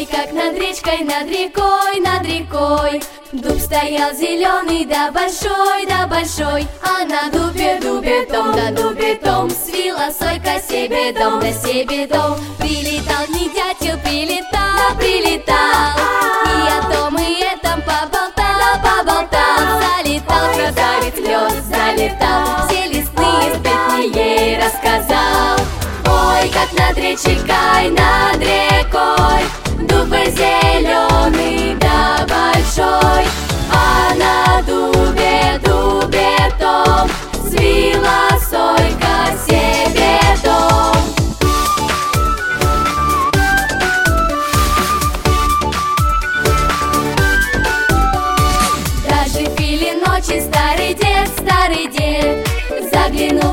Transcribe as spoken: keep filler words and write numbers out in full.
Ой, как над речкой, над рекой, над рекой дуб стоял зеленый, да большой, да большой. А на дубе, дубе том, да дубе том свила сойка себе дом, да себе дом. Прилетал не дятел, прилетал, да прилетал, и о том и этом поболтал, да поболтал. Залетал красавец лес, залетал, все лесные сплетни ей рассказал. Ой, как над речкой, над рекой дуб зеленый да большой, а на дубе, дубе том свила сойка себе дом. Даже в пили ночи старый дед, старый дед заглянул